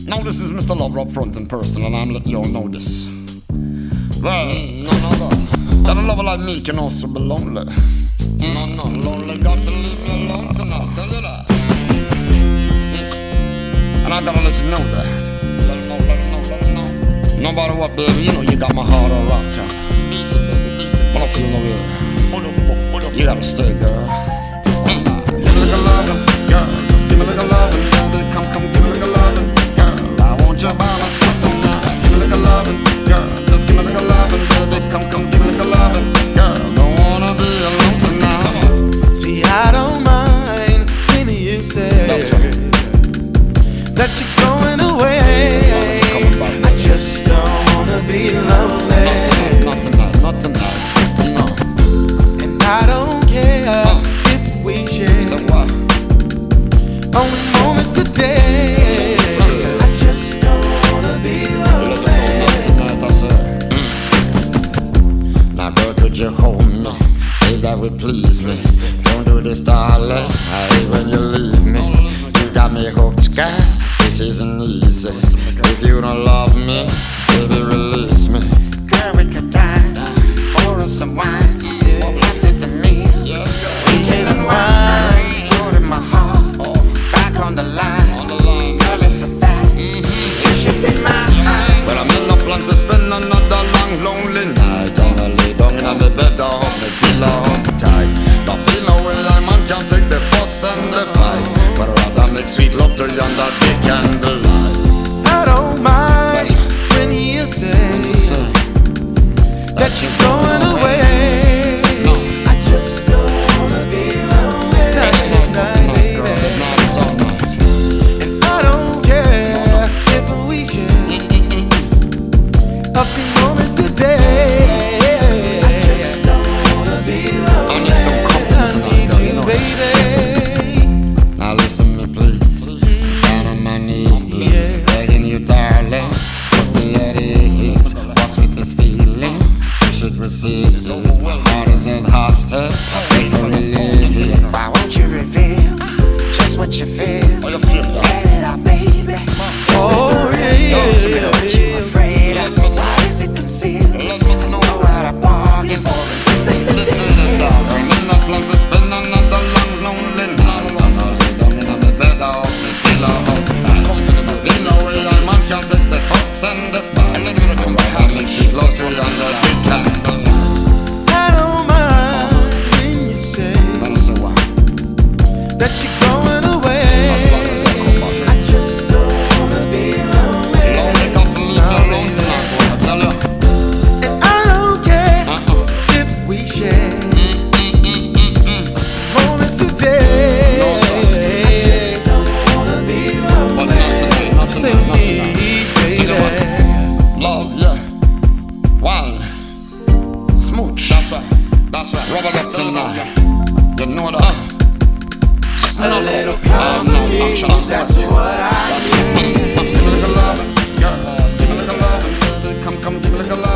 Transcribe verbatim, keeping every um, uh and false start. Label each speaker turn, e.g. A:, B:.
A: Now this is Mister Lover up front in person, and I'm letting you all know this. Well, no, no, no. That a lover like me can also be lonely. No, no, lonely got to leave me alone tonight, tell you that. And I gotta let you know that. Let her know, let her know, let her know. No matter what, baby, you know you got my heart all rocked up. Beat it, baby, beat it. But I feel no way. You gotta stay, girl. Give me a little lovin', girl. Just give me a little lovin', baby. Come, come, give me a little lovin', girl. I want you by my side tonight. Give me a little lovin', girl. Just give me a little lovin', baby. Come, come, give me a little lovin', girl. Don't wanna be alone tonight.
B: See, I don't mind when you say that you're going away. I just don't wanna be lonely.
A: Not tonight, not tonight, not tonight. No.
B: And I don't care uh, if we share
A: so what?
B: only moments a day. I just don't wanna be lonely.
A: Not tonight, I said. Now, girl, could you hold me? Hey, that would please me. Don't do this, darling. I hate when you leave me. You got me hooked, girl. This isn't easy. If you don't love me, baby, release me.
B: Girl, we could dine, pour us some wine. Hot to the meal, we can unwind. Put in my heart, back on the line. Girl, it's a fact, you should be mine.
A: But I'm in a plan to spend another long, lonely night. And I lay down in my bed, I hold me pillow hold me tight. Don't feel no way, I man can't take the fuss and the fight. But rather make sweet love to you under the candlelight.
B: I don't mind when you say that you're going away. I just don't wanna be lonely tonight, baby. And I don't care if we share a few moments a day. I just don't wanna be lonely.
A: I need some company
B: I need
A: tonight,
B: you,
A: girl,
B: baby.
A: Now listen me, please. Down on my knees, begging you, darling. Put me at ease. What's with this feeling? You should receive it. My heart is in hostage. Wait for relief.
B: Why won't you reveal just what you feel?
A: Oh, you feel that?
B: Let it out, baby. Just oh, yeah, yeah, don't you know what you're afraid of? Why is it concealed?
A: Let me know
B: what I bargained for. This ain't the
A: this
B: thing.
A: ain't it, dog. I'm in a plan to spend another long, lonely night. I lay down in my bed, I hold me pillow hold me tight. In a way, I man can't take the fuss and the fight. Come back and make shit lost under the candlelight.
B: I don't mind when you say that you're going away. I just don't wanna be lonely.
A: Lonely, got to leave me alone tonight, boy, I tell ya.
B: And I don't care if we share moments a day.
A: No, sir.
B: I just don't wanna be lonely.
A: But not tonight, not
B: Stay
A: tonight, not
B: with
A: tonight.
B: me,
A: See the
B: baby.
A: Love, yeah. Wine. Smooch. That's right. That's right. Rubber duck tonight. You know that.
B: A little
A: Um, no,
B: company,
A: action, I'm
B: that's
A: sweaty.
B: what I
A: That's
B: need.
A: right. Give me a little lovin', girl. Give me a little lovin', baby. Come, come, give me a little lovin'.